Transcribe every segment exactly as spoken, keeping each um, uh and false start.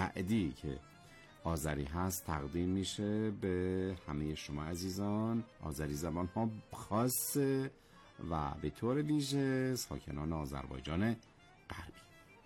بعدی که آذری هست تقدیم میشه به همه شما عزیزان آذری زبان ها خاصه و به طور ویژه ساکنان آذربایجان غربی.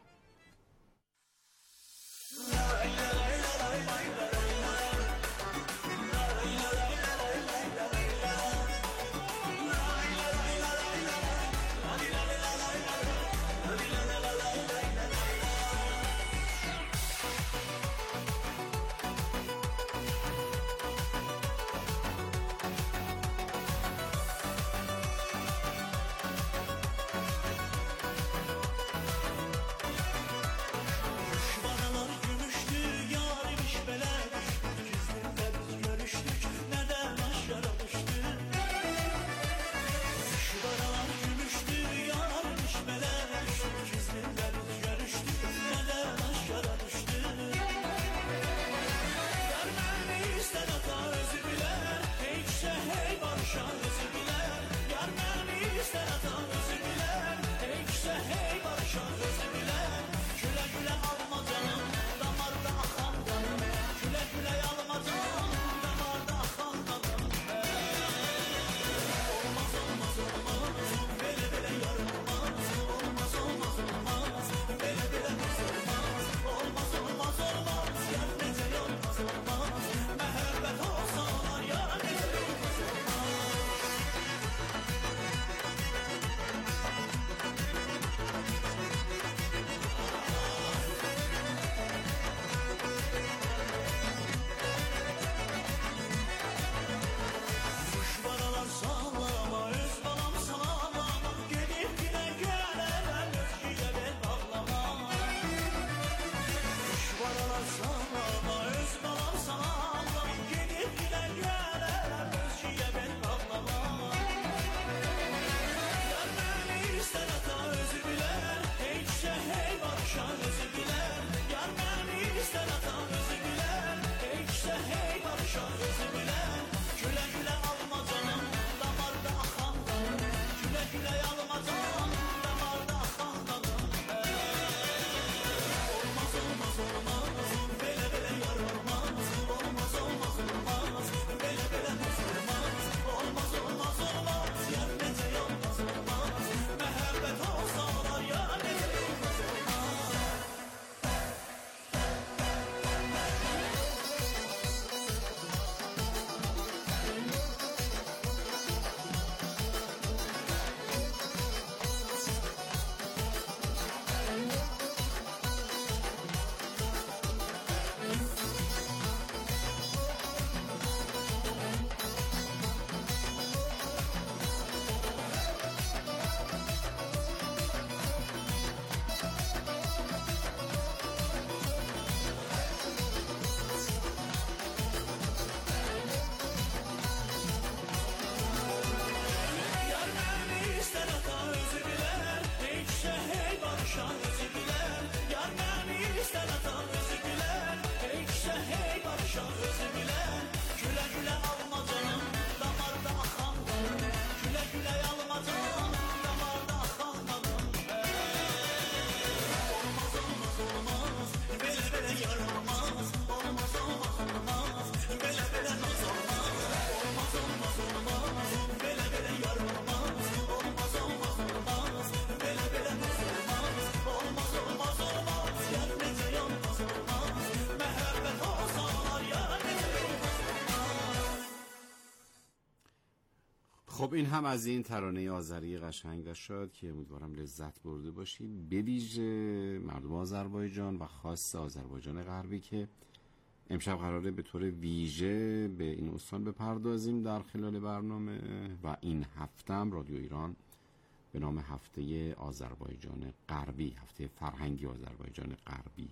خب این هم از این ترانه آذری قشنگ و شاد که امیدوارم لذت برده باشید، به ویژه مردم آذربایجان و خاص آذربایجان غربی که امشب قراره به طور ویژه به این استان بپردازیم در خلال برنامه و این هفته هم رادیو ایران به نام هفته آذربایجان غربی، هفته فرهنگی آذربایجان غربی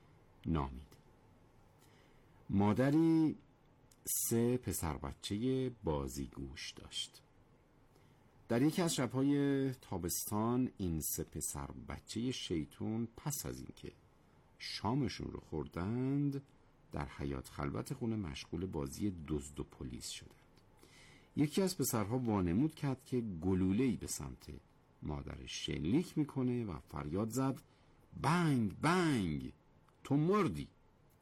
نامید. مادری سه پسر بچه بازیگوش داشت. در یکی از شب‌های تابستان این سه پسر بچه شیطون پس از اینکه شامشون رو خوردند در حیاط خلوت خونه مشغول بازی دزد و پلیس شدند. یکی از پسرها وانمود کرد که گلوله‌ای به سمت مادرش شلیک میکنه و فریاد زد: بنگ بنگ، تو مردی.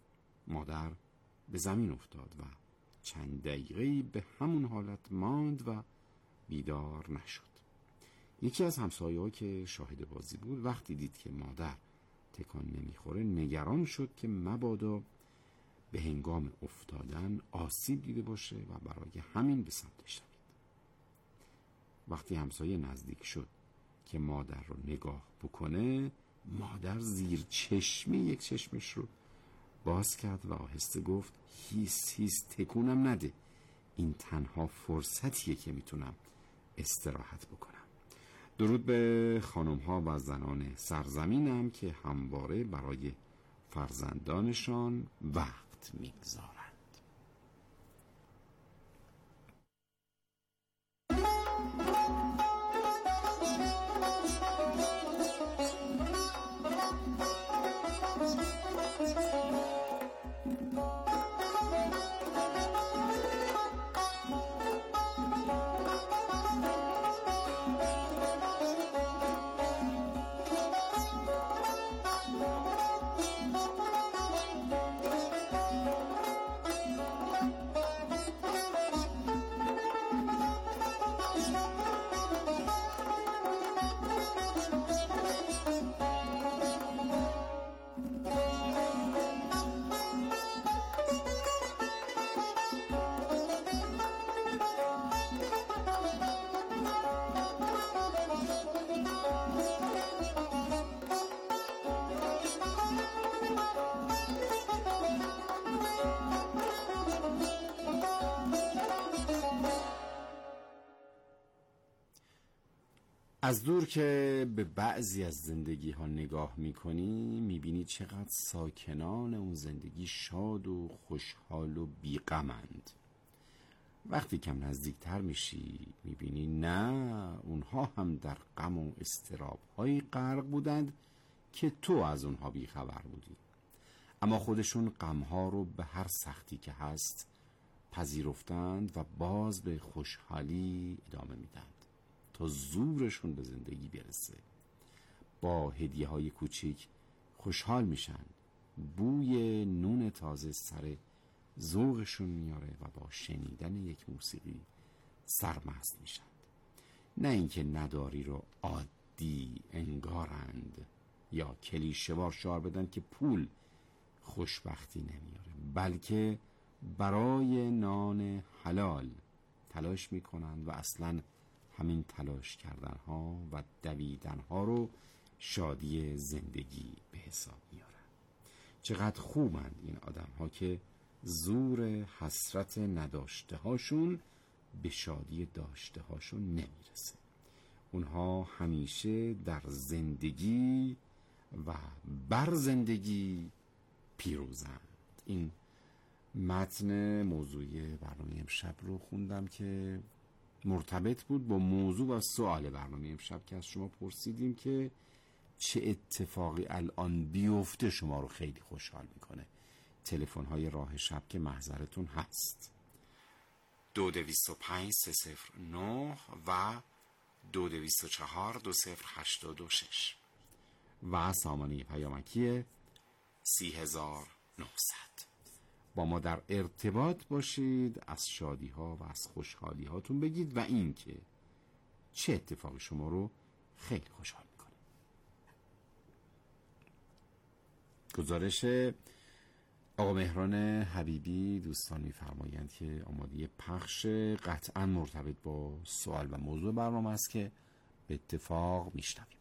مادر به زمین افتاد و چند دقیقه‌ای به همون حالت ماند و بیدار نشد. یکی از همسایه‌ها که شاهد بازی بود وقتی دید که مادر تکان نمیخوره نگران شد که مبادا به هنگام افتادن آسیب دیده باشه و برای همین به سمتش دوید. وقتی همسایه نزدیک شد که مادر رو نگاه بکنه، مادر زیر چشمی یک چشمش رو باز کرد و آهسته گفت هیس هیس تکونم نده، این تنها فرصتیه که میتونم استراحت بکنم. درود به خانم ها و زنان سرزمینم که همواره برای فرزندانشان وقت میگذارند. از دور که به بعضی از زندگی ها نگاه میکنی میبینی چقدر ساکنان اون زندگی شاد و خوشحال و بیغمند. وقتی کم نزدیکتر میشی میبینی نه، اونها هم در غم و اضطراب های غرق بودند که تو از اونها بیخبر بودی، اما خودشون غم ها رو به هر سختی که هست پذیرفتند و باز به خوشحالی ادامه میدند تا زورشون به زندگی برسه. با هدیه های کوچیک خوشحال میشن، بوی نون تازه سر ذوقشون میاره و با شنیدن یک موسیقی سرمست میشن. نه اینکه نداری رو عادی انگارند یا کلیشه وار شعار بدن که پول خوشبختی نمیاره، بلکه برای نان حلال تلاش میکنن و اصلاً همین تلاش کردن ها و دویدن ها رو شادی زندگی به حساب میارن. چقدر خوبند این آدم ها که زور حسرت نداشته هاشون به شادی داشته هاشون نمیرسه. اونها همیشه در زندگی و بر زندگی پیروزند. این متن موضوعی برنامه امشب رو خوندم که مرتبط بود با موضوع و سوال برنامه امشب که از شما پرسیدیم که چه اتفاقی الان بیفته شما رو خیلی خوشحال میکنه. تلفن های راه شب که محضرتون هست دو دویست و پنج سه صفر نه و دو دویست و چهار دو صفر هشتاد و شش و سامانه پیامکی سی هزار نهصد. با ما در ارتباط باشید، از شادی ها و از خوشحالی هاتون بگید و این که چه اتفاقی شما رو خیلی خوشحال میکنه. گزارش آقا مهران حبیبی دوستان میفرمایند که آماده پخش قطعا مرتبط با سوال و موضوع برنامه است که به اتفاق میشنویم.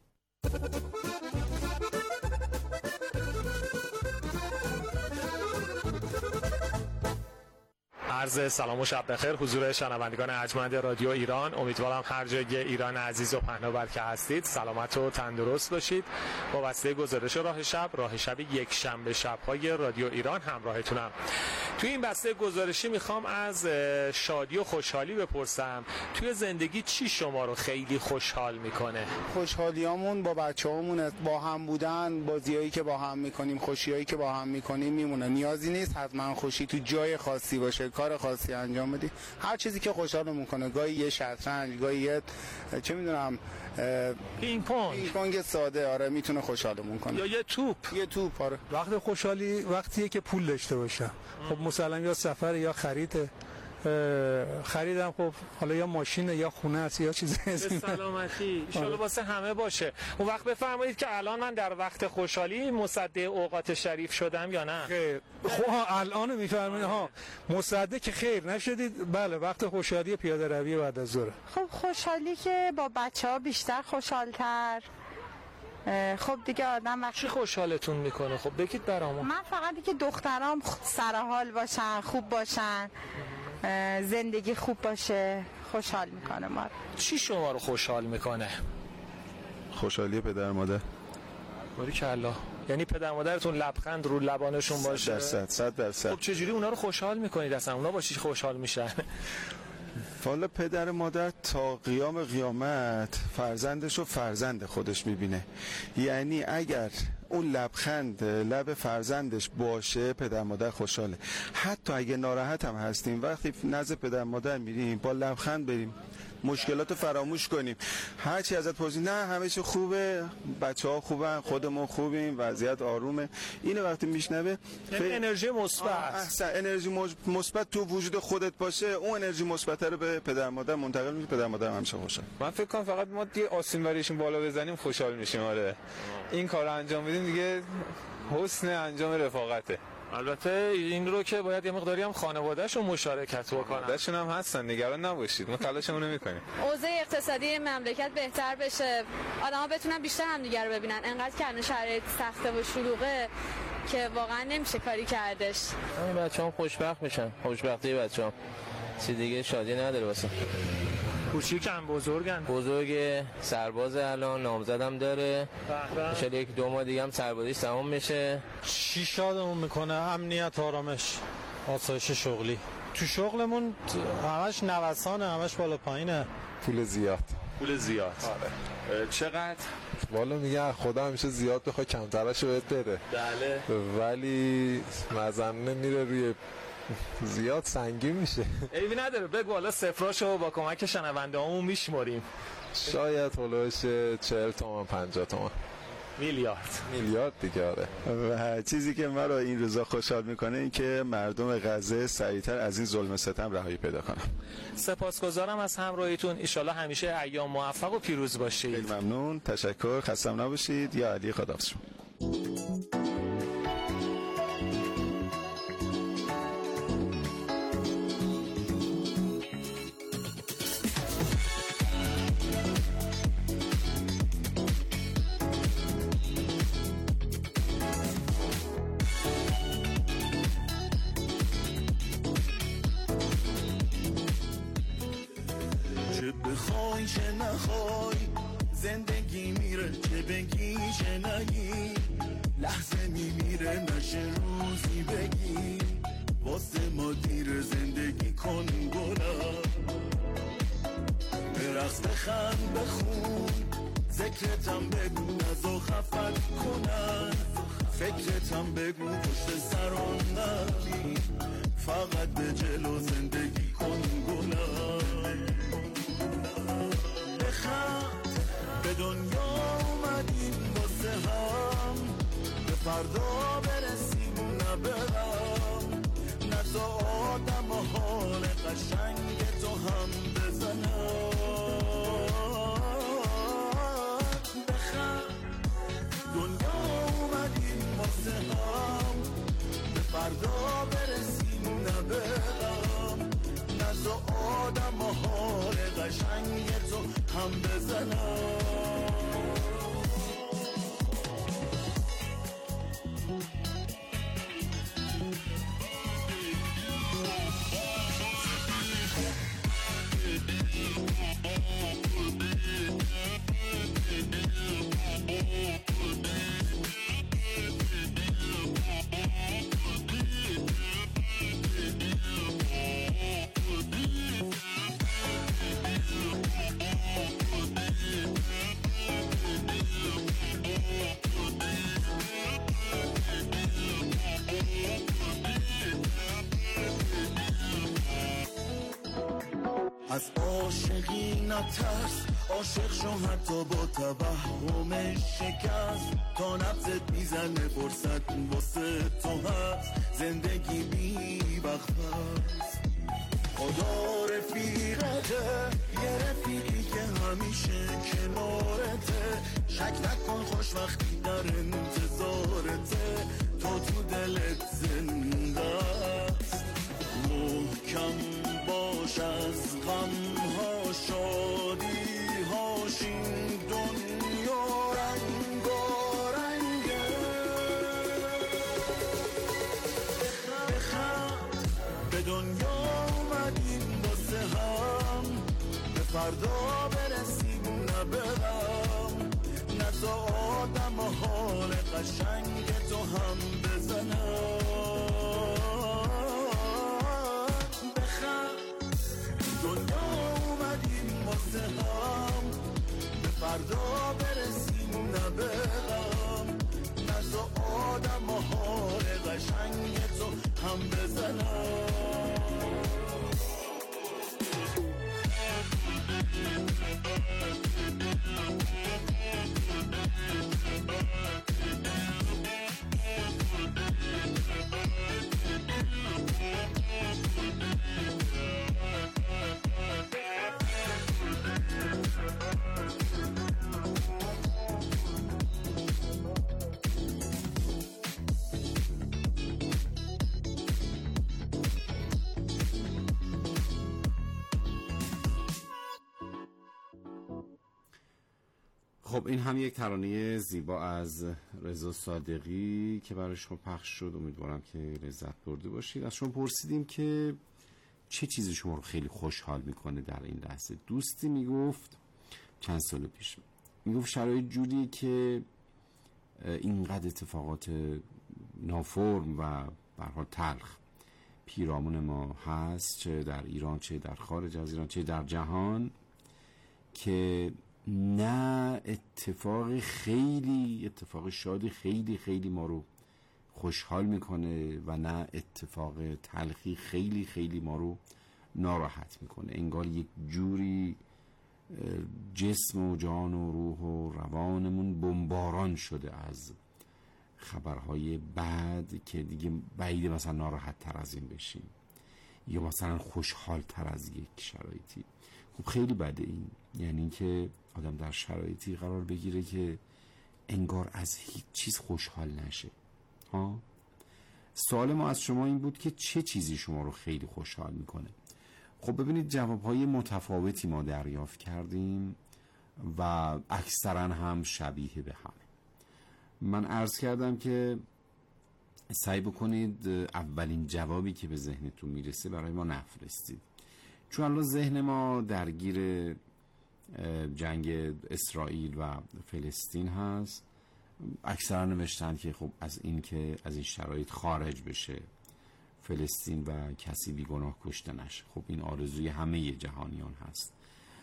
عرض سلام و شب بخیر حضور شنوندگان ارجمند رادیو ایران. امیدوارم هر جای ایران عزیز و پهناور که هستید سلامت و تندرست باشید. با واسطه گزارش راه شب، راه شب یک شنبه شب‌های رادیو ایران همراهتونم. توی این بسته گزارشی میخوام از شادی و خوشحالی بپرسم. توی زندگی چی شما رو خیلی خوشحال میکنه؟ خوشحالیامون با بچه‌هامون، با هم بودن، بازیایی که با هم میکنیم، خوشیایی که با هم میکنیم میمونه. نیازی نیست حتما خوشی تو جای خاصی باشه. کار کار خاصی انجام بدی، هر چیزی که خوشحالمون کنه. گاهی یه شطرنج، گاهی یه چه میدونم پینگ پونگ پینگ پونگ ساده، آره میتونه خوشحالمون کنه. یا یه توپ یه توپ آره. وقت خوشحالی وقتیه که پول داشته باشم. خب مثلا یا سفر یا خریده، خریدم خب حالا یا ماشینه یا خونه است یا چیزی به سلامتی ان شاءالله واسه همه باشه. اون وقت بفرمایید که الان من در وقت خوشحالی مصدق اوقات شریف شدم یا نه؟ خیر. خب الان میفرمایید ها مصدق که خیر نشدید. بله وقت خوشحالی پیاده روی بعد از ظهر. خب خوشحالی که با بچه‌ها بیشتر خوشحال‌تر. خب دیگه آدم وقتی چی خوشحالتون میکنه؟ خب بگید برامون. من فقط دیگه دخترام سر حال باشن، خوب باشن، زندگی خوب باشه خوشحال میکنه ما. چی شما رو خوشحال میکنه؟ خوشحالی پدر مادر. باریکالله. یعنی پدر مادرتون لبخند رو لبانشون باشه؟ صد درصد صد درصد. خب چجوری اونا رو خوشحال میکنید اصلا؟ اونا با چی خوشحال میشن؟ والا پدر مادر تا قیام قیامت فرزندش رو فرزند خودش میبینه. یعنی اگر اون لبخند لب فرزندش باشه پدر مادر خوشحاله. حتی اگه ناراحت هم هستیم وقتی نزد پدر مادر میریم با لبخند بریم، مشکلات فراموش کنیم. هر چی ازت پرسید نه همه چی خوبه، بچه‌ها خوبن، خودمون خوبیم، وضعیت آرومه. اینو وقتی میشنوه یعنی انرژی مثبت. احسن انرژی مثبت تو وجود خودت باشه، اون انرژی مثبت رو به پدر مادر منتقل میشه، پدر مادر همیشه خوشحال. من فکر کنم فقط ما دیگه آسین بریشون بالا بزنیم خوشحال میشیم. آره این کارو انجام بدیم دیگه حسن انجام رفاقته. البته این رو که باید یه مقداری هم خانواده‌شون مشارکت بکنن. خانواده‌شون هم هستن، نگران نباشید، ما تلاشمون رو می‌کنیم. اوضاع اقتصادی مملکت بهتر بشه، آدم‌ها بتونن بیشتر همدیگه رو ببینن. انقدر که الان شرایط سخته و شلوغه که واقعا نمیشه کاری کردش. همین بچه‌ام خوشبخت میشن، خوشبختی بچه‌ام. چیز دیگه شادی نداره واسه. کوچیکن بزرگن؟ بزرگ سرباز الان نامزدم داره. ان شاءالله یک دو ماه دیگه هم سربازیش تمام میشه. چی شادمون میکنه؟ امنیت، آرامش، آسایش شغلی. تو شغلمون همش نوسانه، همش بالا پایینه. پول زیاد. پول زیاد. آره. چقدر؟ والا میگه خدا همیشه زیاد بخواد کمترش بهت بده. بله. ولی مزنه میره روی زیاد سنگین میشه. ایوی نداره، بگو حالا صفراشو با کمک شنونده همون میشماریم. شاید هلوش چهل تومن پنجاه تومن. میلیارد میلیارد دیگه. آره. و چیزی که ما رو این روزا خوشحال میکنه این که مردم غزه سریعتر از این ظلم و ستم رهایی پیدا کنن. سپاسگزارم از همراهیتون. ان شاءالله همیشه ایام موفق و پیروز باشید. خیلی ممنون، تشکر، خستم نباشید. یا علی، خداحافظ. بخوای چه نخوای زندگی میره، چه بگی چه نگی لحظه میمیره، نشه روزی بگی واسه ما دیر زندگی کن گلم. برقص بخند بخون ذکرتم بگو نزا خفت کنن، فکرتم بگو پشت سران نبی، فقط به جلو زندگی کن گلم. بخند به دنیا اومدیم واسه هم، به فردا برسیم نه برم، نزا آدم و حال قشنگ تو هم بزنم. بخند دنیا اومدیم واسه هم، به فردا برسیم نه برم، نزا آدم و حال قشنگ تو هم بزنم. عاشقی نترس، عاشق شو حتی با توهم شکست، تا نبضت میزنه فرصت واسه تو هست، زندگی بی وقت خدا رفیقته، یه رفیقی که همیشه کنارته، شک نکن خوش وقتی در انتظارته، تو تو دلت زنده است، محکم باش از غمها شادی هاش، این دنیا رنگارنگه، بخند به دنیا اومدیم واسه هم، به فردا برسیم نه به غم، نزا آدم حال قشنگ تو هم بزنم، بخند دنیا اومدیم واسه هم، به فردا برسیم نه به غم، نزا آدم حال قشنگ تو هم بزنم. خب این هم یک ترانه زیبا از رضا صادقی که برای شما پخش شد. امیدوارم که لذت برده باشید. از شما پرسیدیم که چه چیزی شما رو خیلی خوشحال میکنه در این لحظه. دوستی میگفت چند سال پیش، میگفت شرایط جوری که اینقدر اتفاقات نافرم و به هر حال تلخ پیرامون ما هست، چه در ایران چه در خارج از ایران چه در جهان، که نه اتفاق خیلی اتفاق شادی خیلی خیلی ما رو خوشحال میکنه و نه اتفاق تلخی خیلی خیلی ما رو ناراحت میکنه. انگار یک جوری جسم و جان و روح و روانمون بمباران شده از خبرهای بد که دیگه بعیده مثلا ناراحت تر از این بشیم یا مثلا خوشحال تر از یک شرایطی. خب خیلی بده این، یعنی که آدم در شرایطی قرار بگیره که انگار از هیچ چیز خوشحال نشه. ها؟ سوال ما از شما این بود که چه چیزی شما رو خیلی خوشحال میکنه. خب ببینید جوابهای متفاوتی ما دریافت کردیم و اکثرا هم شبیه به هم. من عرض کردم که سعی بکنید اولین جوابی که به ذهنتون میرسه برای ما نفرستید، چون الان ذهن ما درگیر جنگ اسرائیل و فلسطین هست. اکثرا نوشتن که خب از این که از این شرایط خارج بشه فلسطین و کسی بیگناه کشته نشه. خب این آرزوی همه جهانیان هست،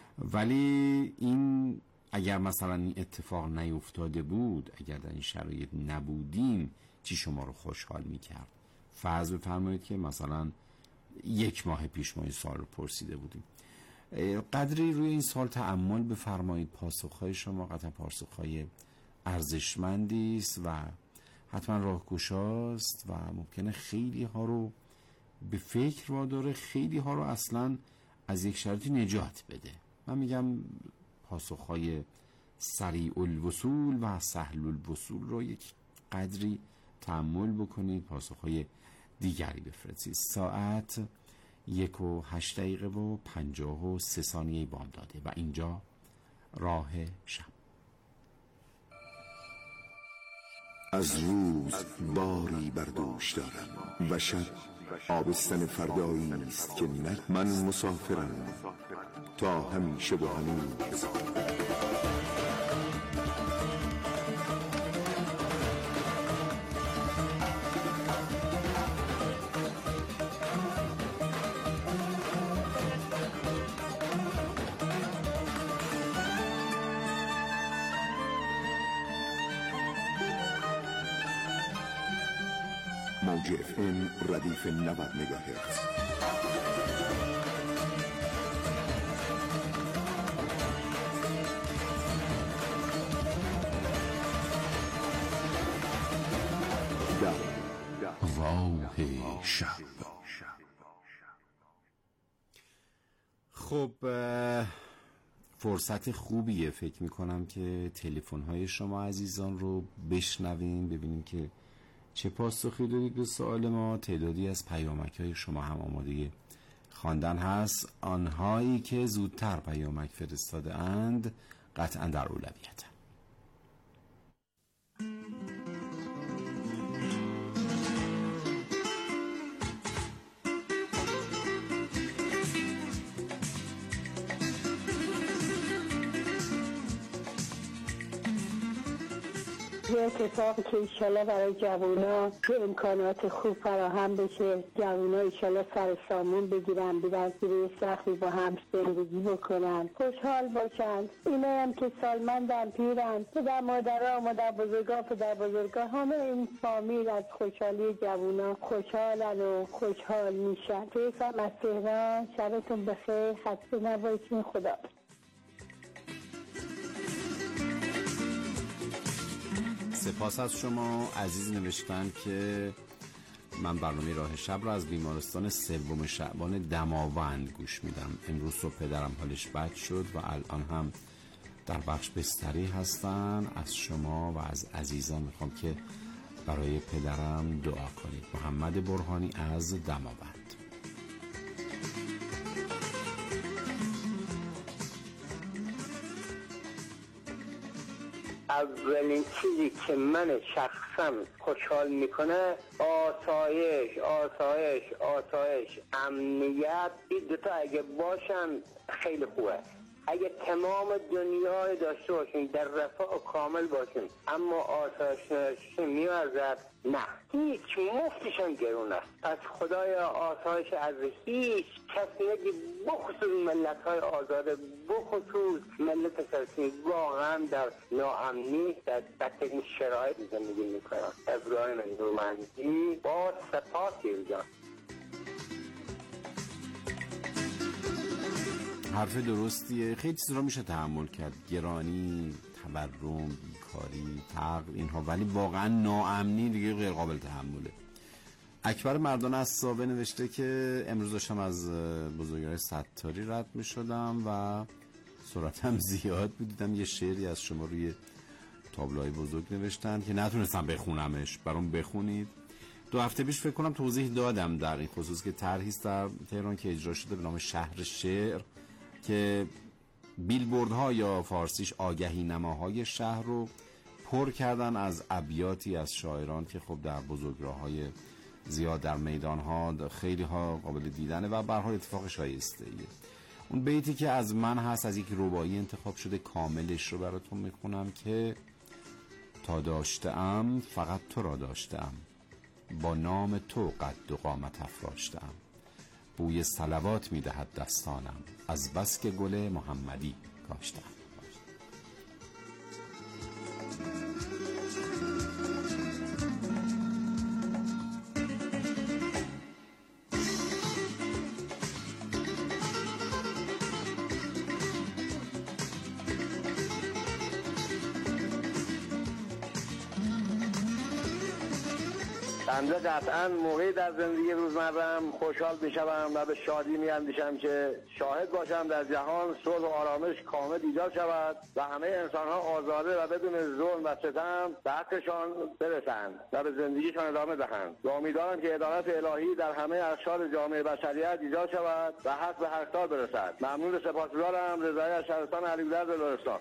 ولی این اگر مثلا این اتفاق نیفتاده بود، اگر در این شرایط نبودیم، چی شما رو خوشحال میکرد؟ فرض بفرمایید که مثلا یک ماه پیش ما این سوال رو پرسیده بودیم. قدری روی این سوال تأمل بفرمایید. پاسخهای شما قطعا پاسخهای ارزشمندی است و حتما راهگشاست و ممکنه خیلی ها رو به فکر واداره، خیلی ها رو اصلا از یک شرایطی نجات بده. من میگم پاسخهای سریع الوصول و سهل الوصول رو یک قدری تأمل بکنید، پاسخهای دیگری بفرستید. ساعت یک و هشت دقیقه و پنجاه و سه ثانیه بام داده و اینجا راه شب. از روز باری بر دوش دارم و شب آبستن فردایی است که من مسافرم تا همیشه با هنوز. موج اف ام ردیف نود مگاهرتز. شب. خب فرصت خوبیه، فکر میکنم که تلفن‌های شما عزیزان رو بشنویم، ببینیم که چه پاسخی دارید به سوال ما. تعدادی از پیامک‌های شما هم آماده خواندن هست. آنهایی که زودتر پیامک فرستاده اند قطعا در اولویت. یه اتفاقی که ایشالا برای جوونا که امکانات خوب فراهم بشه، جوونا ایشالا سر سامون بگیرن، بیرن زیر سختی با هم زندگی بکنن، خوشحال باشن. اینا هم که سالمندن، پیرن، پدر مادرها، مادر بزرگا، پدر بزرگا، همه این فامیل از خوشحالی جوونا خوشحالن و خوشحال میشن. فیصل از تهران، شبتون بخیر، خسته نباشین، خدا. سپاس از شما. عزیز نوشتن که من برنامه راه شب را از بیمارستان سوم شعبان دماوند گوش میدم. امروز صبح پدرم حالش بد شد و الان هم در بخش بستری هستن. از شما و از عزیزان میخوام که برای پدرم دعا کنید. محمد برهانی از دماوند. اولین چیزی که من شخصا خوشحال میکنه آسایش آسایش آسایش امنیت. این دوتا اگه باشن خیلی خوبه. اگه تمام دنیای داشته باشیم، در رفاه کامل باشیم، اما آسایش میارزد نه، هیچ مفتش هم گرون است. پس خدای آسایش از هیچ کسی نگی، بخصوص ملت های آزاده، بخصوص ملت فلسطین واقعا در ناامنی در بدترین شرایط زندگی میکنن. ابراهیم نورمندی با سپاس ایرجان. حرف درستیه. خیلی چیز رو میشه تحمل کرد، گرانی، تورم، بیکاری، فقر، اینها، ولی واقعا ناامنی دیگه غیر قابل تحمله. اکبر مردان از سابه نوشته که امروز داشتم از بزرگوار ستاری رد میشدم و سرعتم زیاد بود، دیدم یه شعری از شما روی تابلوهای بزرگ نوشتن که نتونستم بخونمش، برام بخونید. دو هفته پیش فکر کنم توضیح دادم در این خصوص که طرحی است در تهران که اجرا شده به نام شهر شعر که بیلبوردها یا فارسیش آگهی نماهای شهر رو پر کردن از ابیاتی از شاعران که خب در بزرگراه‌های زیاد در میدان‌ها خیلی ها قابل دیدنه و به هر حال اتفاق شایسته‌ایه. اون بیتی که از من هست از یک رباعی انتخاب شده، کاملش رو براتون میخونم که تا داشته‌ام فقط تو را داشته‌ام، با نام تو قد و قامت افراشته‌ام، بوی صلوات میدهد دستانم، از بس که گل محمدی کاشتم. بنده قطعا موقعی در زندگی روزمره‌ام خوشحال میشم و به شادی میاندیشم که شاهد باشم در جهان صلح و آرامش کامل ایجاد شود و همه انسان‌ها آزاده و بدون ظلم و ستم به حقشان برسند و به زندگیشان ادامه دهند. و امیدوارم که عدالت الهی در همه اقشار جامعه بشریت ایجاد شود و حق به حقدار برسد. ممنون، سپاسگزارم. رضایی از شهرستان علیزاده لرستان.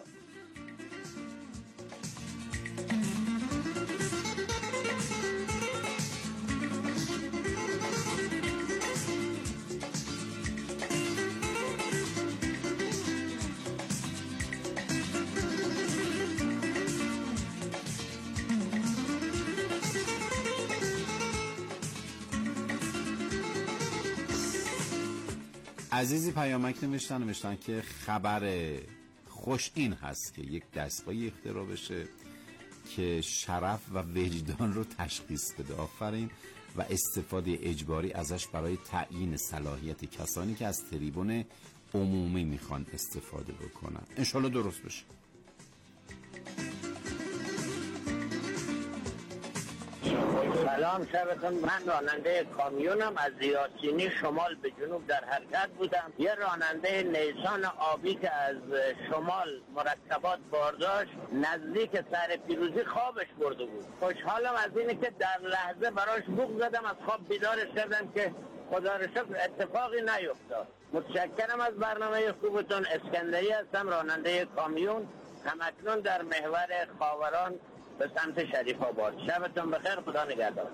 عزیزی پیامک نوشتن نوشتن که خبر خوش این هست که یک دستگاهی اختراع بشه که شرف و وجدان رو تشخیص بده. آفرین. و استفاده اجباری ازش برای تعیین صلاحیت کسانی که از تریبون عمومی میخوان استفاده بکنن. انشالله درست بشه. سلام شبتون. من راننده کامیونم، از یاسینی شمال به جنوب در حرکت بودم. یه راننده نیسان آبی که از شمال مرکبات بارداشت نزدیک سر پیروزی خوابش برده بود. خوشحالم از اینه که در لحظه براش بوق زدم، از خواب بیدارش کردم که خدا رو شکر اتفاقی نیفتاد. متشکرم از برنامه خوبتون. اسکندری هستم، راننده کامیون، همکنون در محور خاوران به سمت شریف آباد. شبتون بخیر، خدا نگهدار.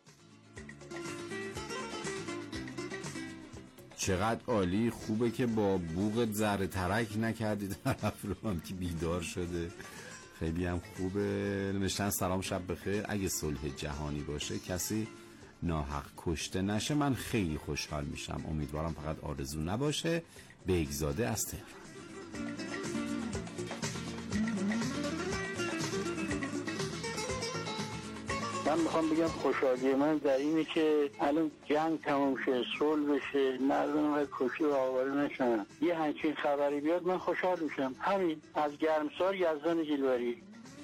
چقدر عالی، خوبه که با بوق ذره ترک نکردی طرف رو هم که بیدار شده. خیلی هم خوبه. نوشتن سلام شب بخیر، اگه صلح جهانی باشه کسی ناحق کشته نشه من خیلی خوشحال میشم. امیدوارم فقط آرزو نباشه. بیگزاده از تهران. من میخوام بگم خوشحالی من در اینه که الان جنگ تمام شه، صلح بشه، مردم های کشی و آواره نشن، یه همچین خبری بیاد من خوشحال میشم. همین از گرمسار یزدان جلوری.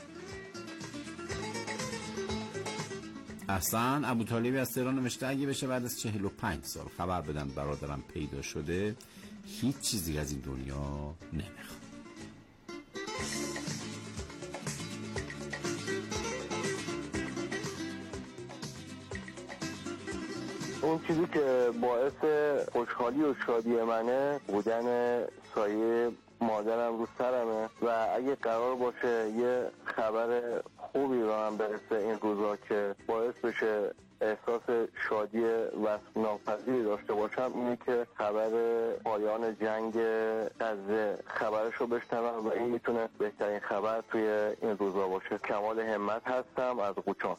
احسن. ابو طالبی از تهران نوشته اگه بشه بعد از چهل و پنج سال خبر بدن برادرم پیدا شده هیچ چیزی از این دنیا نمیخوام. اون چیزی که باعث خوشحالی و شادی منه بودن سایه مادرم رو سرمه و اگه قرار باشه یه خبر خوبی به من برسه این روزا که باعث بشه احساس شادی وصف ناپذیری داشته باشم، اینه که خبر پایان جنگ غزه خبرش رو بشنوم و این میتونه بهترین خبر توی این روزا باشه. کمال همت هستم از قوچان.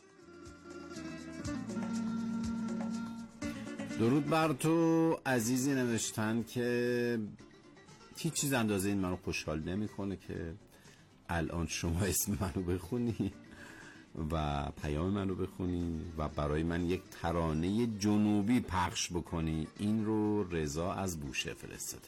درود بر تو عزیزی. نوشتن که هیچ چیز اندازه این منو خوشحال نمیکنه که الان شما اسم منو بخونی و پیام منو بخونی و برای من یک ترانه جنوبی پخش بکنی. این رو رضا از بوشه فرستاده.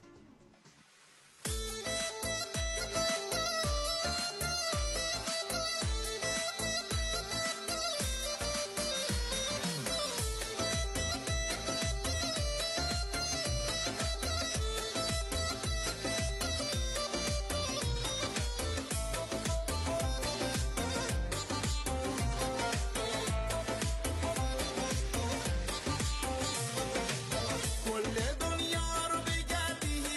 کل دنیا رو بگردی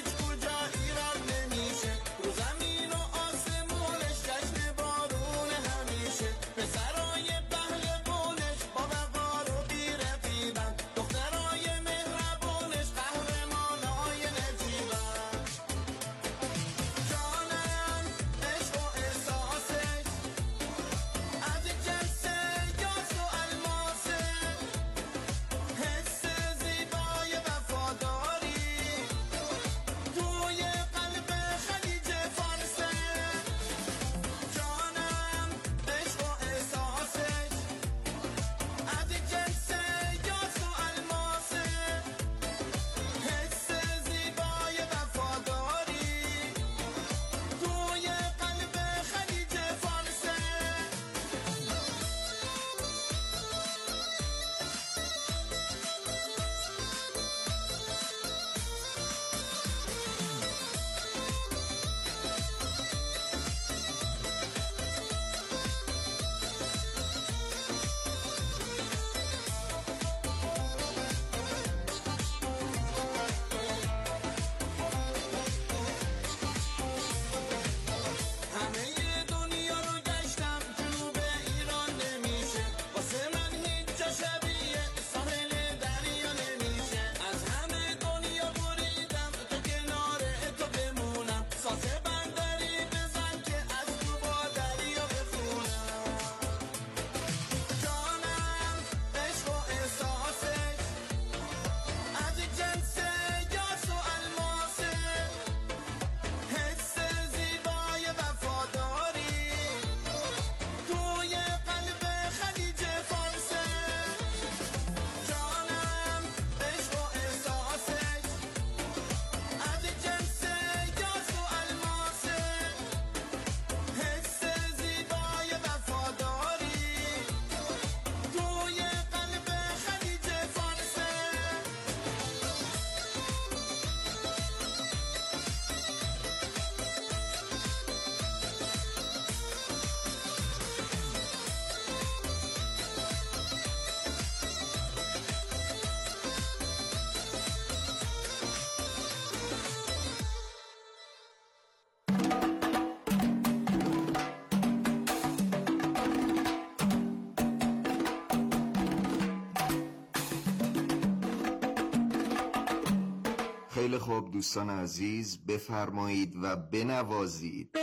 خیلی خوب دوستان عزیز، بفرمایید و بنوازید.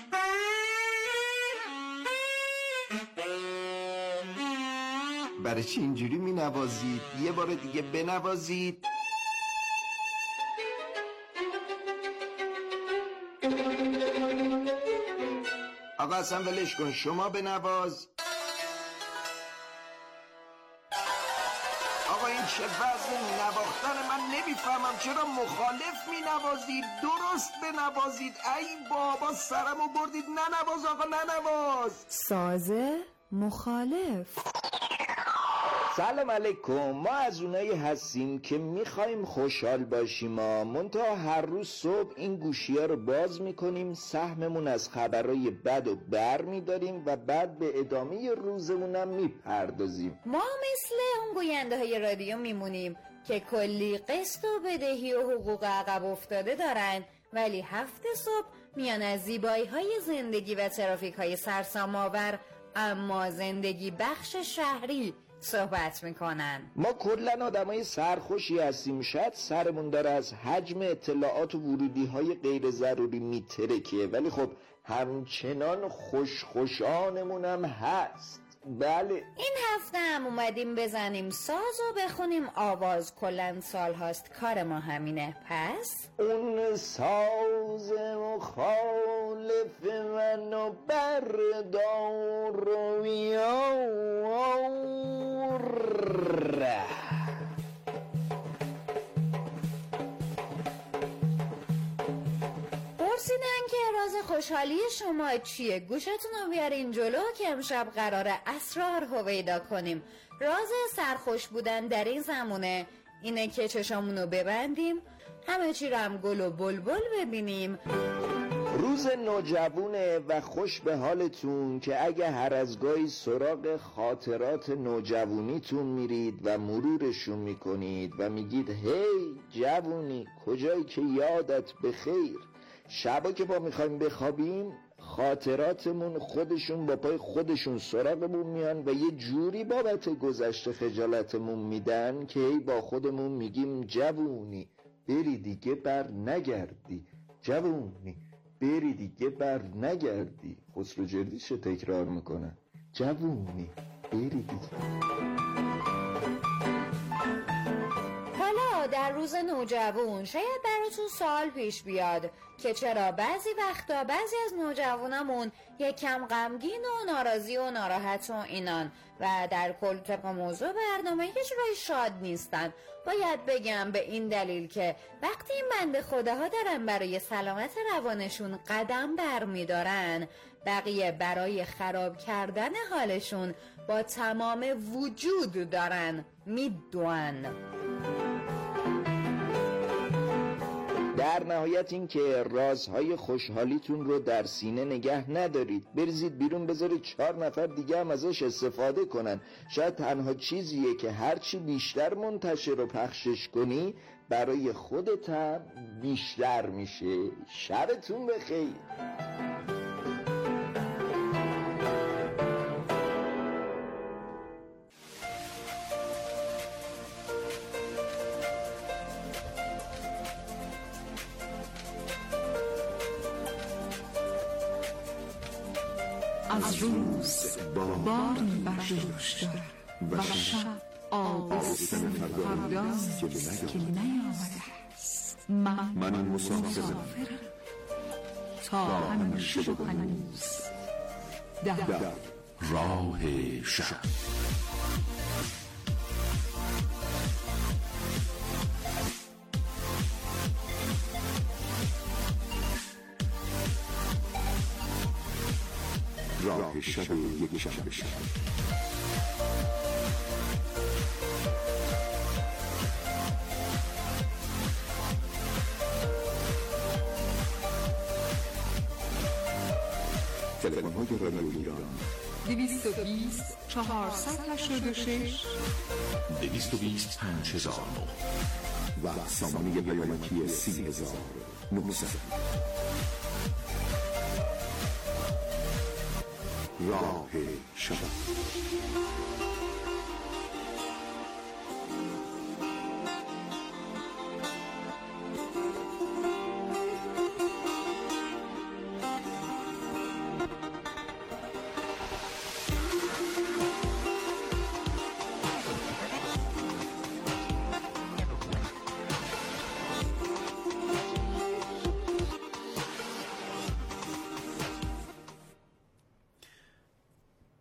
برای چی اینجوری می نوازید؟ یه بار دیگه بنوازید. آقا اصلا ولش کن، شما بنواز. آقا این چه وضع نواختن؟ من نمیفهمم چرا مخالف می نوازید؟ درست بنوازید. ای بابا سرمو بردید. ننواز آقا، ننواز. سازه مخالف. سلام علیکم. ما از اونایی هستیم که میخوایم خوشحال باشیم، ما منتها هر روز صبح این گوشی ها رو باز میکنیم، سهممون از خبرهای بد و بر میداریم و بعد به ادامه روزمونم میپردازیم. ما مثل اون گوینده های رادیو میمونیم که کلی قسط و بدهی و حقوق عقب افتاده دارن، ولی هفته صبح میان از زیبایی های زندگی و ترافیک های سرسام آور اما زندگی بخش شهری صحبت میکنن. ما کلن آدمای سرخوشی هستیم. شاید سرمون داره از حجم اطلاعات و ورودی های غیر ضروری میترکه، ولی خب همچنان خوشخوشانمون هم هست. بله، این هفته هم اومدیم بزنیم ساز و بخونیم آواز. کلن سال هاست کار ما همینه. پس اون ساز مخالف منو بردار رو پرسیدن که راز خوشحالی شما چیه؟ گوشتون رو بیارین جلو که امشب قراره اسرار هویدا کنیم. راز سرخوش بودن در این زمونه اینه که چشامونو ببندیم، همه چی رو هم گل و بلبل ببینیم. روز نوجوونه و خوش به حالتون که اگه هر از گاهی سراغ خاطرات نوجوانیتون میرید و مرورشون میکنید و میگید هی جوونی کجایی که یادت بخیر. شبا که با میخوایم بخوابیم خاطراتمون خودشون با پای خودشون سراغمون میان و یه جوری بابت گذشته خجالتمون میدن که هی با خودمون میگیم جوونی بری دیگه بر نگردی، جوونی بری دیگه بر نگردی. خسرو جردیش تکرار میکنن، جوونی بری دیگه. حالا در روز نوجوان شاید براتون سوال پیش بیاد که چرا بعضی وقتا بعضی از نوجوانمون یک کم غمگین و ناراضی و ناراحت و اینان و در کل طبق موضوع برنامه هیچ جورایی شاد نیستن. باید بگم به این دلیل که وقتی این بنده خداها دارن برای سلامت روانشون قدم برمیدارن، بقیه برای خراب کردن حالشون با تمام وجود دارن میدوان. در نهایت این که رازهای خوشحالیتون رو در سینه نگه ندارید، بریزید بیرون، بذارید چهار نفر دیگه هم ازش استفاده کنن. شاید تنها چیزیه که هرچی بیشتر منتشر و پخشش کنی برای خودت هم بیشتر میشه. شبتون بخیر. از روز باری برداشت و شب آبستن فرداست که نیامده است. من مسافرم تا همیشه و هنوز در راه شب. راه شب یک شب شب. تلفن های رادیو ایران دویست و بیست چهارصد و هشتاد و شش دویست و بیست پنج هزار و نه و سامانه پیامکی سی هزار نهصد. راه شب.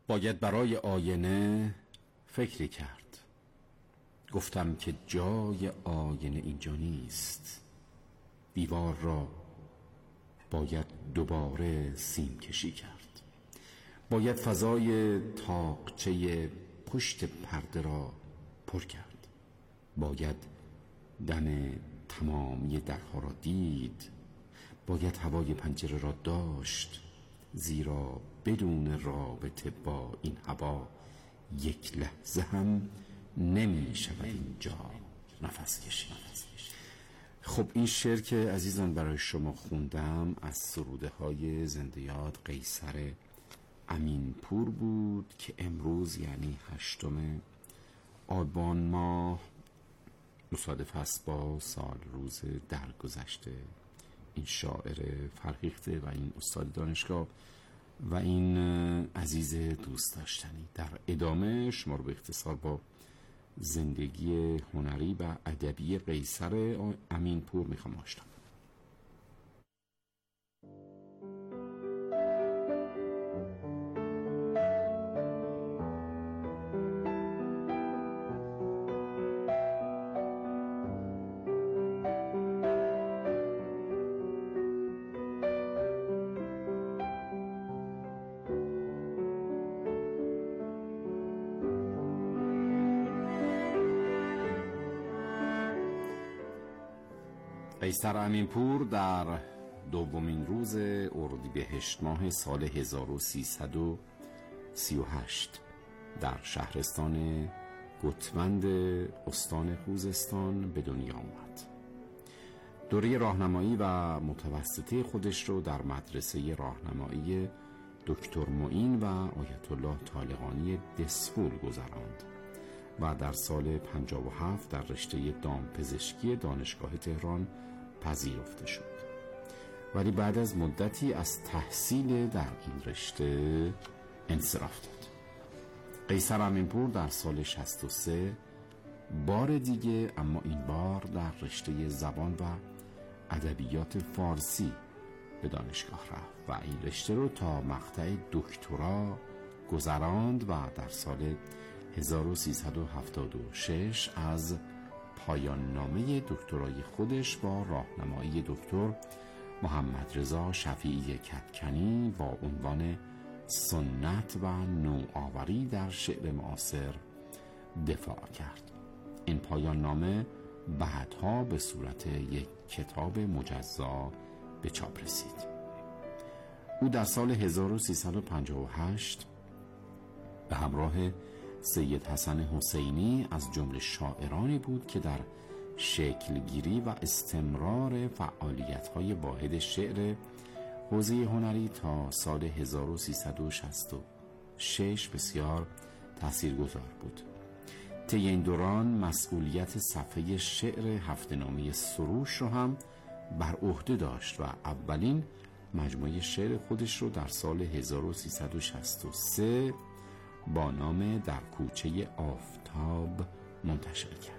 باید برای آینه فکری کرد. گفتم که جای آینه اینجا نیست. دیوار را باید دوباره سیم کشی کرد. باید فضای تاقچه پشت پرده را پر کرد. باید دم تمامی درها را دید. باید هوای پنجره را داشت، زیرا بدون رابطه با این هوا یک لحظه هم نمی شود اینجا نفس کشید. خب این شعر که عزیزان برای شما خوندم از سروده های زنده یاد قیصر امینپور بود که امروز یعنی هشتم آبان ماه مصادف است با سال روز درگذشته این شاعر فرهیخته و این استاد دانشگاه و این عزیز دوست داشتنی. در ادامه شما رو به اختصار با زندگی هنری و ادبی قیصر امینپور میخوام آشنا کنم. قیصر امینپور در دومین روز اردیبهشت ماه سال هزار و سیصد و سی و هشت در شهرستان گوتمند استان خوزستان به دنیا آمد. دوره راهنمایی و متوسطه خودش رو در مدرسه راهنمایی دکتر معین و آیت الله طالقانی دسفول گذراند و در سال پنجاه و هفت در رشته دامپزشکی دانشگاه تهران پذیرفته شد، ولی بعد از مدتی از تحصیل در این رشته انصراف داد. قیصر امینپور در سال شصت و سه بار دیگه، اما این بار در رشته زبان و ادبیات فارسی به دانشگاه رفت و این رشته رو تا مقطع دکترا گذراند و در سال هزار و سیصد و هفتاد و شش از پایان نامه دکترای خودش با راهنمایی دکتر محمد رضا شفیعی کدکنی با عنوان سنت و نوآوری در شعر معاصر دفاع کرد. این پایان نامه بعدها به صورت یک کتاب مجزا به چاپ رسید. او در سال هزار و سیصد و پنجاه و هشت به همراه سید حسن حسینی از جمله شاعرانی بود که در شکلگیری و استمرار فعالیت‌های واحد شعر حوزه هنری تا سال هزار و سیصد و شصت و شش بسیار تاثیرگذار بود. طی این دوران مسئولیت صفحه شعر هفته‌نامه سروش رو هم بر عهده داشت و اولین مجموعه شعر خودش رو در سال هزار و سیصد و شصت و سه با نام در کوچه آفتاب منتشر کرد.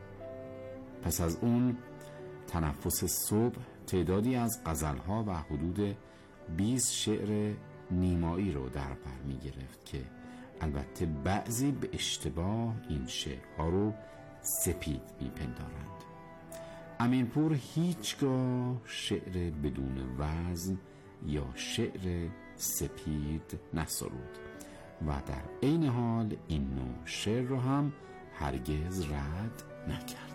پس از اون تنفس صبح تعدادی از غزلها و حدود بیست شعر نیمایی رو در بر می گرفت که البته بعضی به اشتباه این شعرها رو سپید می پندارند. امینپور هیچگاه شعر بدون وزن یا شعر سپید نسرود و در عین حال این نوع شعر رو هم هرگز رد نکرد.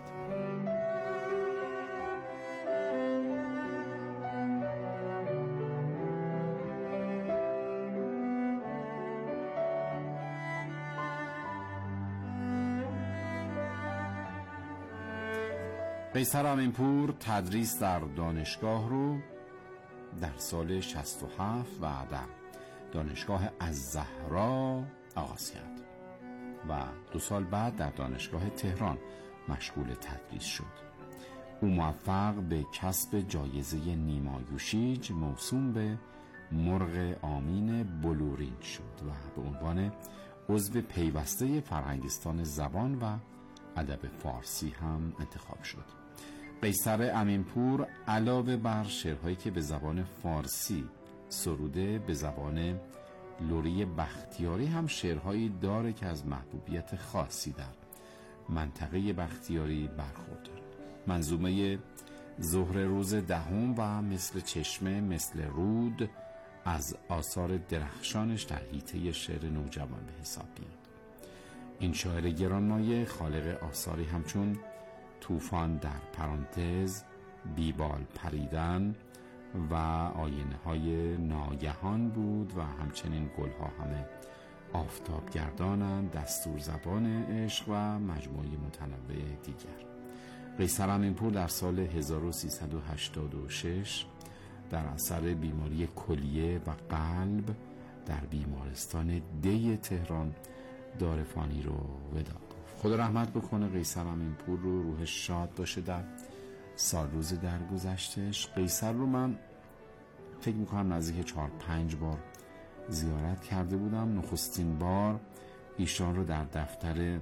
قیصر امینپور تدریس در دانشگاه رو در سال شصت و هفت و در دانشگاه الزهرا آغاز کرد و دو سال بعد در دانشگاه تهران مشغول تدریس شد. او موفق به کسب جایزه نیما یوشیج موسوم به مرغ آمین بلورین شد و به عنوان عضو پیوسته فرهنگستان زبان و ادب فارسی هم انتخاب شد. قیصر امینپور علاوه بر شعرهایی که به زبان فارسی سروده به زبان لوری بختیاری هم شعرهایی داره که از محبوبیت خاصی در منطقه بختیاری برخورداره. منظومه ظهر روز دهم و مثل چشمه مثل رود از آثار درخشانش در حیطه شعر نوجوان به حساب میاد. این شاعر گرانمایه خالق آثاری همچون طوفان در پرانتز، بیبال پریدن و آینه های ناگهان بود و همچنین گلها همه آفتاب گردانند، دستور زبان عشق و مجموعه متنوع دیگر. قیصر امینپور در سال هزار و سیصد و هشتاد و شش در اثر بیماری کلیه و قلب در بیمارستان دی تهران دار فانی رو وداع گفت. خدا رحمت بکنه قیصر امینپور رو، روحش شاد باشه در سال روز درگذشتش. قیصر رو من فکر میکنم نزدیک چهار پنج بار زیارت کرده بودم. نخستین بار ایشان رو در دفتر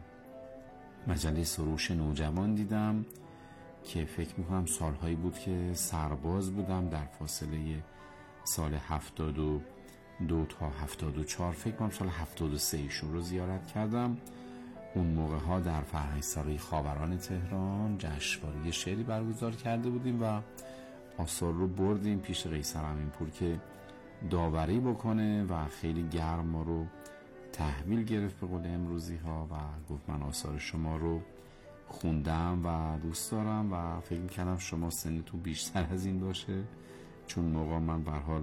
مجله سروش نوجوان دیدم که فکر میکنم سالهایی بود که سرباز بودم، در فاصله سال هفتاد و دو تا هفتاد و چهار، فکر کنم سال هفتاد و سه ایشون رو زیارت کردم. اون موقع ها در فرهنگستان خاوران تهران جشنواره شعری برگزار کرده بودیم و آثار رو بردیم پیش قیصر امینپور که داوری بکنه و خیلی گرم ما رو تحویل گرفت به قول امروزی ها و گفت من آثار شما رو خوندم و دوست دارم و فکر میکنم شما سنتون بیشتر از این باشه، چون موقع من به هر حال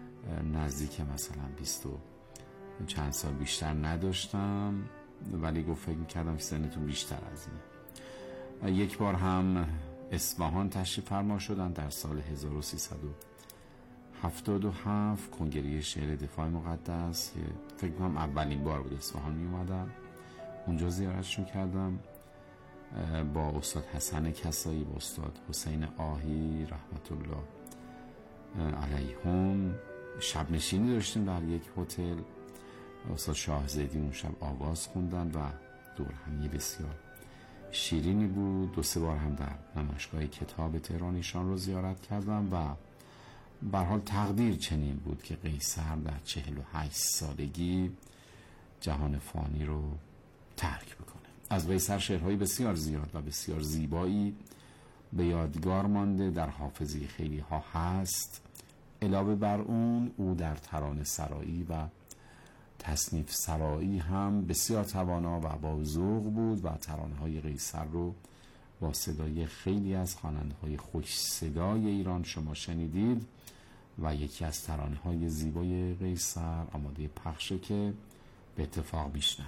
نزدیک مثلا بیست و چند سال بیشتر نداشتم، ولی گفت فکر میکردم سنتون بیشتر از این. یک بار هم اصفهان تشریف فرما شدن در سال هزار و سیصد و هفتاد و هفت، کنگره شعر دفاع مقدس که فکر کنم اولین بار بود اصفهان می اومدم، اونجا زیارتشون کردم با استاد حسن کسایی، با استاد حسین آهی رحمت الله علیهم. شب نشینی داشتیم در یک هتل، استاد شاهزادی اون شب آواز خوندن و دور همی بسیار شیرینی بود. دو سه بار هم در نمایشگاه کتاب تهران ایشان رو زیارت کردم و به هر حال تقدیر چنین بود که قیصر در چهل و هشت سالگی جهان فانی رو ترک بکنه. از قیصر شعرهای بسیار زیاد و بسیار زیبایی به یادگار مانده، در حافظه خیلی ها هست. علاوه بر اون او در ترانه سرایی و تصنیف سرایی هم بسیار توانا و با ذوق بود و ترانه های قیصر رو با صدای خیلی از خواننده های خوش صدای ایران شما شنیدید و یکی از ترانه های زیبای قیصر آماده پخشه که به اتفاق میشنویم.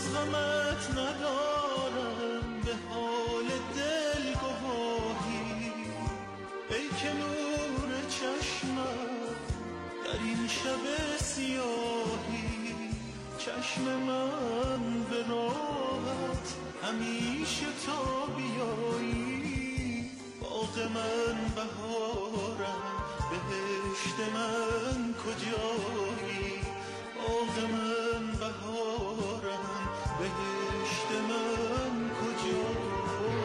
جز غمت ندارم به حال دل گواهی، ای که نور چشمت در این شب سیاهی، چشم من به راحت همیشه تا بیایی، باغ من بهارم بهشت من کجایی، باغ من بهارم بهشت من کجایی.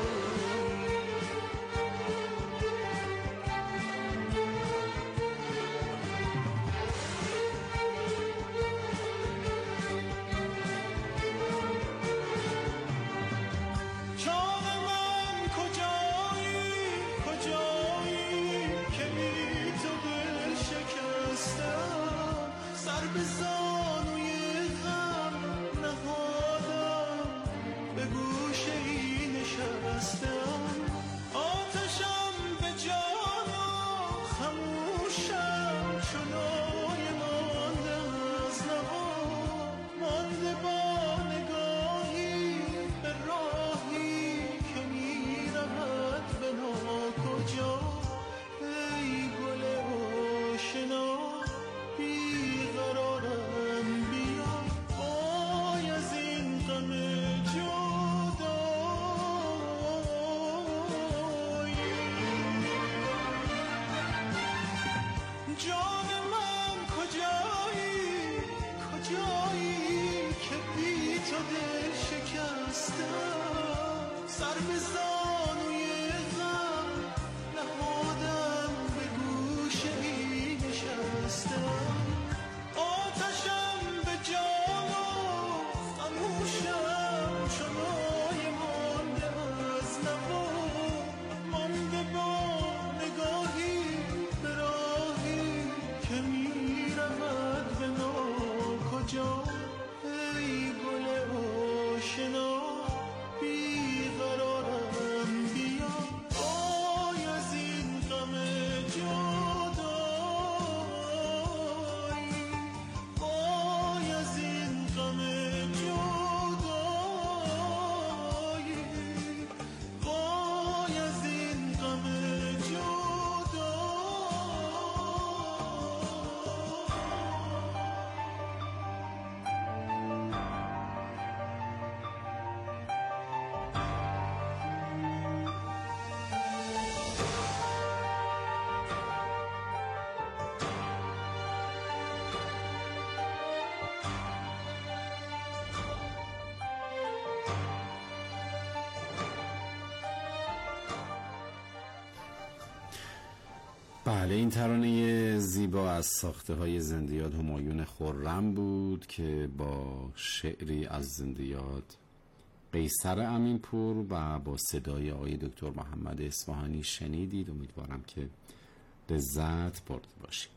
بله، این ترانه زیبا از ساخته های زنده‌یاد همایون خرم بود که با شعری از زنده‌یاد قیصر امینپور و با صدای آقای دکتر محمد اصفهانی شنیدید. امیدوارم که لذت برده باشید.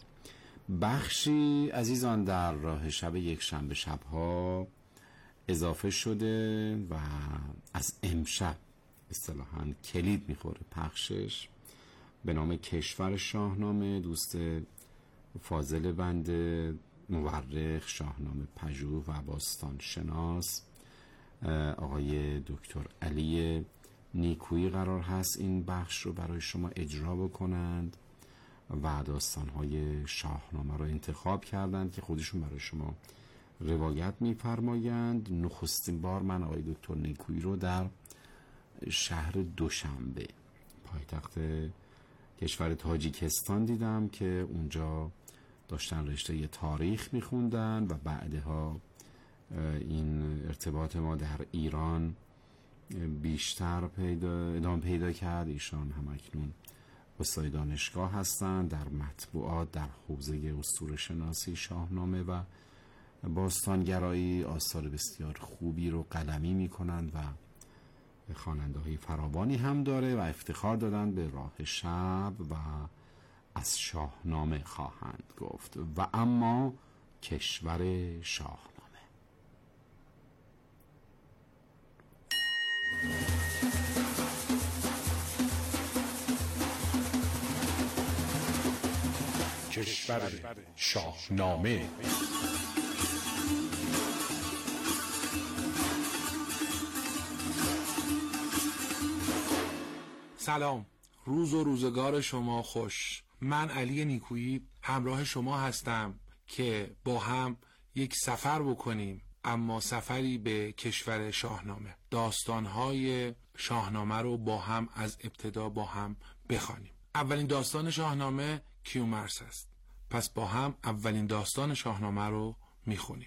بخشی عزیزان در راه شب یک شنبه شبها اضافه شده و از امشب اصطلاحاً کلید میخوره پخشش، به نام کشور شاهنامه. دوست فاضل بنده مورخ شاهنامه پژوه و باستان شناس آقای دکتر علی نیکویی قرار هست این بخش رو برای شما اجرا بکنند و داستان‌های شاهنامه رو انتخاب کردند که خودشون برای شما روایت می‌فرمایند. نخستین بار من آقای دکتر نیکویی رو در شهر دوشنبه پایتخت کشور تاجیکستان دیدم که اونجا داشتن رشته تاریخ میخوندن و بعدها این ارتباط ما در ایران بیشتر پیدا ادامه پیدا کرد. ایشان هم اکنون استاد دانشگاه هستند، در مطبوعات در حوزه اسطوره شناسی شاهنامه و باستانگرایی آثار بسیار خوبی رو قلمی میکنند و خواننده های فراوانی هم داره و افتخار دادن به راه شب و از شاهنامه خواهند گفت. و اما کشور شاهنامه کشور شاهنامه سلام، روز و روزگار شما خوش. من علی نیکویی همراه شما هستم که با هم یک سفر بکنیم، اما سفری به کشور شاهنامه. داستانهای شاهنامه رو با هم از ابتدا با هم بخوانیم. اولین داستان شاهنامه کیومرث است. پس با هم اولین داستان شاهنامه رو میخونیم.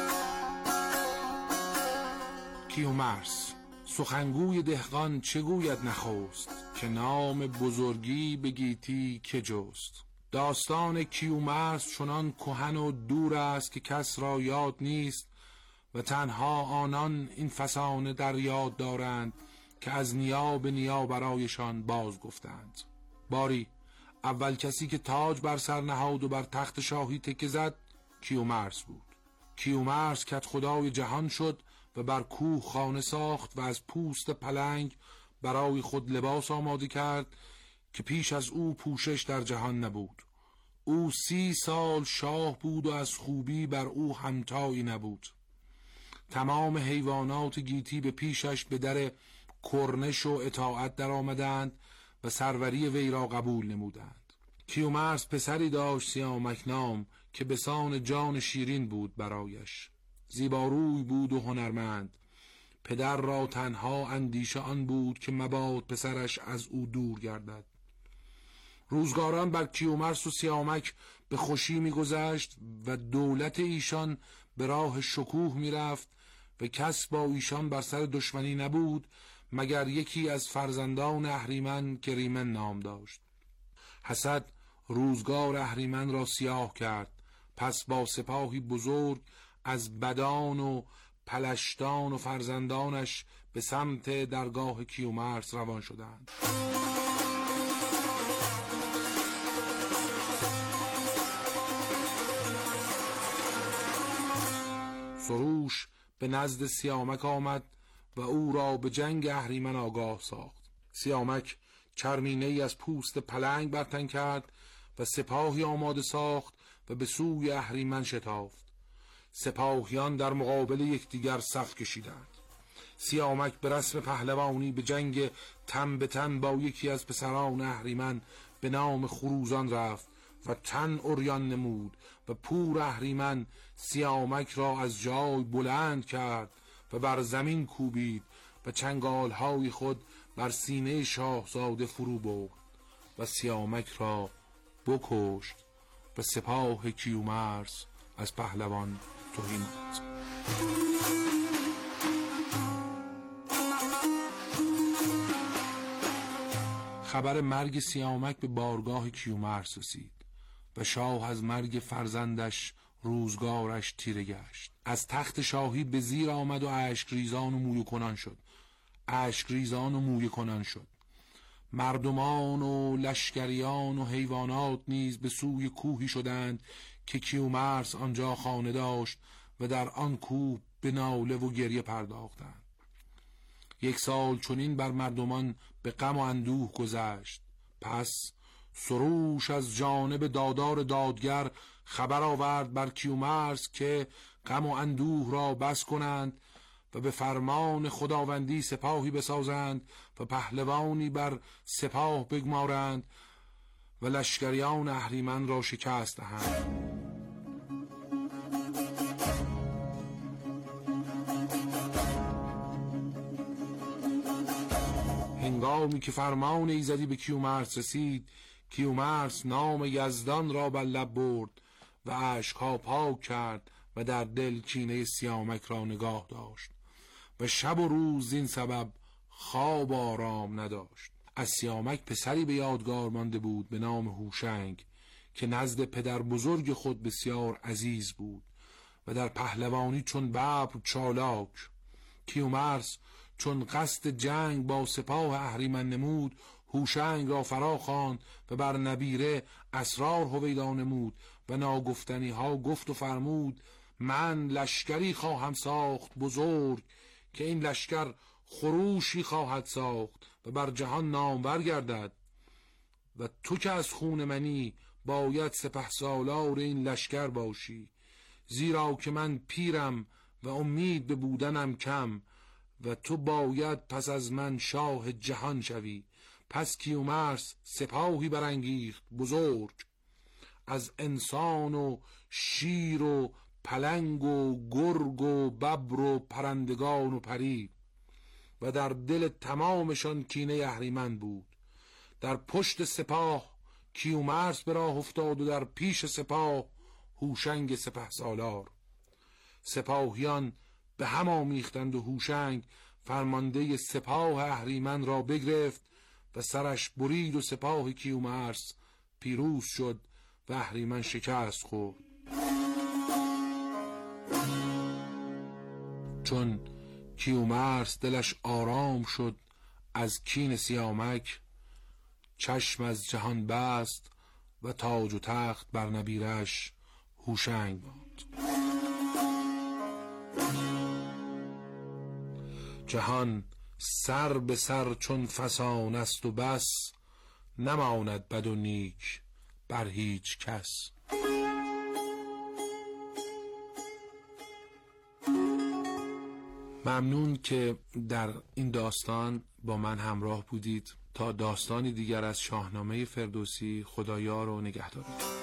کیومرث. سخنگوی دهقان چه گوید نخست، که نام بزرگی به گیتی که جست. داستان کیومرث چنان کهن و دور است که کس را یاد نیست، و تنها آنان این فسانه در یاد دارند که از نیا به نیا برایشان باز گفتند. باری اول کسی که تاج بر سر نهاد و بر تخت شاهی تکه زد کیومرث بود. کیومرث کت خدای جهان شد و بر کوه خانه ساخت و از پوست پلنگ برای خود لباس آماده کرد که پیش از او پوشش در جهان نبود. او سی سال شاه بود و از خوبی بر او همتایی نبود. تمام حیوانات گیتی به پیشش به در کرنش و اطاعت در آمدند و سروری وی را قبول نمودند. کیومرث پسری داشت سیامک نام که بسان جان شیرین بود برایش. زیباروی بود و هنرمند. پدر را تنها اندیشه آن بود که مباد پسرش از او دور گردد. روزگاران بر کیومرث و سیامک به خوشی می‌گذشت و دولت ایشان به راه شکوه می‌رفت و کس با ایشان بر سر دشمنی نبود مگر یکی از فرزندان اهریمن که ریمن نام داشت. حسد روزگار اهریمن را سیاه کرد. پس با سپاهی بزرگ از بدان و پلشتان و فرزندانش به سمت درگاه کیومرث روان شدند. سروش به نزد سیامک آمد و او را به جنگ اهریمن آگاه ساخت. سیامک چرمینه‌ای از پوست پلنگ برتن کرد و سپاهی آماده ساخت و به سوی اهریمن شتافت. سپاهیان در مقابل یکدیگر صف کشیدند. سیامک به رسم پهلوانی به جنگ تن به تن با یکی از پسران اهریمن به نام خروزان رفت و تن عریان نمود و پور اهریمن سیامک را از جای بلند کرد و بر زمین کوبید و چنگالهای خود بر سینه شاهزاده فرو برد و سیامک را بکشت و سپاه کیومرث از پهلوان تهی ماند. خبر مرگ سیامک به بارگاه کیومرث رسید و شاه از مرگ فرزندش روزگارش تیره گشت. از تخت شاهی به زیر آمد و اشک ریزان و مویه کنان شد. اشک ریزان و مویه کنان شد. مردمان و لشکریان و حیوانات نیز به سوی کوهی شدند که کیومرث آنجا خانه داشت و در آن کوه به ناله و گریه پرداختند. یک سال چنین بر مردمان به غم و اندوه گذشت. پس سروش از جانب دادار دادگر خبر آورد بر کیومرث که غم و اندوه را بس کنند و به فرمان خداوندی سپاهی بسازند و پهلوانی بر سپاه بگمارند و لشکریان اهریمن را شکست دهند. هنگامی که فرمان ایزدی به کیومرث رسید، کیومرث نام یزدان را بر لب برد و اشکها پاک کرد و در دل کینه سیامک را نگاه داشت و شب و روز این سبب خواب آرام نداشت. از سیامک پسری به یادگار مانده بود به نام هوشنگ که نزد پدر بزرگ خود بسیار عزیز بود و در پهلوانی چون ببر چالاک. کیومرث چون قصد جنگ با سپاه اهریمن نمود، هوشنگ را فرا خواند و بر نبیره اسرار هویدا نمود و ناگفتنی ها گفت و فرمود: من لشکری خواهم ساخت بزرگ که این لشکر خروشی خواهد ساخت و بر جهان نامور گردد و تو که از خون منی باید سپهسالار این لشکر باشی، زیرا که من پیرم و امید به بودنم کم و تو باید پس از من شاه جهان شوی. پس کیومرث سپاهی برانگیخت بزرگ، از انسان و شیر و پلنگ و گرگ و ببر و پرندگان و پری، و در دل تمامشان کینه اهریمن بود. در پشت سپاه کیومرث به راه افتاد و در پیش سپاه هوشنگ سپهسالار. سپاهیان به هم آمیختند و هوشنگ فرمانده سپاه اهریمن را بگرفت و سرش برید و سپاه کیومرث پیروز شد و اهریمن شکست خورد. چون کیومرث دلش آرام شد از کین سیامک، چشم از جهان بست و تاج و تخت بر نبیرش هوشنگ باد. جهان سر به سر چون فسان است و بس، نماند بد و نیک بر هیچ کس. ممنون که در این داستان با من همراه بودید. تا داستانی دیگر از شاهنامه فردوسی، خدایار و نگهدارید.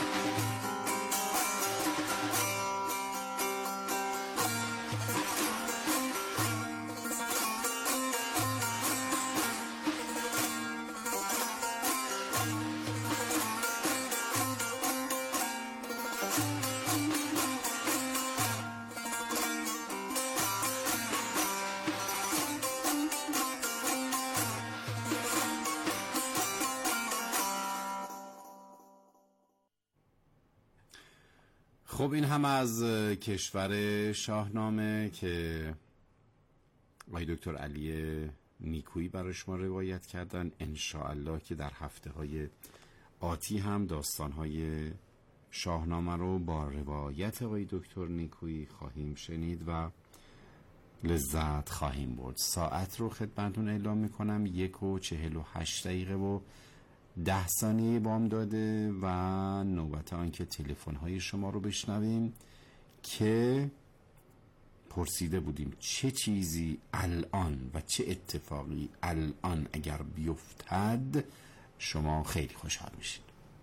خب این هم از کشور شاهنامه که آقای دکتر علی نیکویی برای شما روایت کردن. انشاءالله که در هفته های آتی هم داستان های شاهنامه رو با روایت آقای دکتر نیکویی خواهیم شنید و لذت خواهیم برد. ساعت رو خدمتتون اعلام میکنم، یک و چهل و هشت دقیقه و ده ثانیه بام داده و نوبت آن که تلفن های شما رو بشنویم که پرسیده بودیم چه چیزی الان و چه اتفاقی الان اگر بیفتد شما خیلی خوشحال میشید.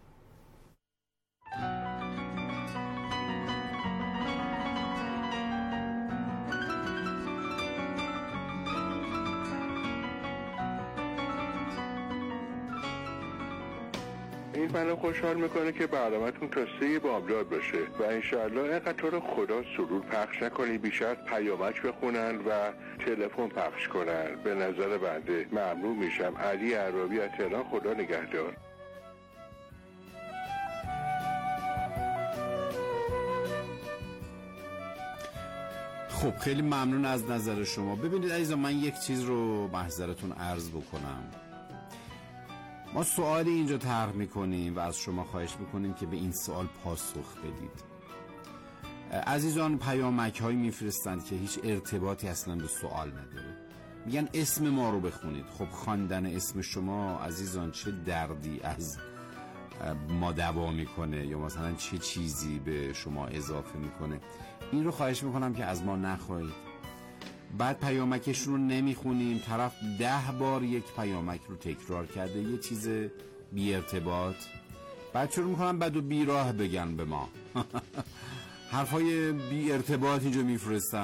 این منو خوشحال میکنه که برنامه‌تون تا سه بامداد باشه و انشاءالله اینقدر تو رو خدا سرود پخش نکنی، بیشتر از پیامک بخونن و تلفن پخش کنن. به نظر بنده ممنون میشم. علی عرابی از تهران، خدا نگهدار. خب خیلی ممنون از نظر شما. ببینید عزیزان، من یک چیز رو محضرتون عرض بکنم. ما سوالی اینجا طرح میکنیم و از شما خواهش میکنیم که به این سوال پاسخ بدید. عزیزان پیامک هایی میفرستند که هیچ ارتباطی اصلا به سوال نداره. میگن اسم ما رو بخونید. خب خواندن اسم شما عزیزان چه دردی از ما دوا میکنه یا مثلا چه چیزی به شما اضافه میکنه؟ این رو خواهش میکنم که از ما نخواهید. بعد پیامکشون رو نمیخونیم، طرف ده بار یک پیامک رو تکرار کرده، یه چیز بی ارتباط، بعد شروع میکنم بد و بیراه بگن به ما حرفای بی ارتباط اینجا میفرستن.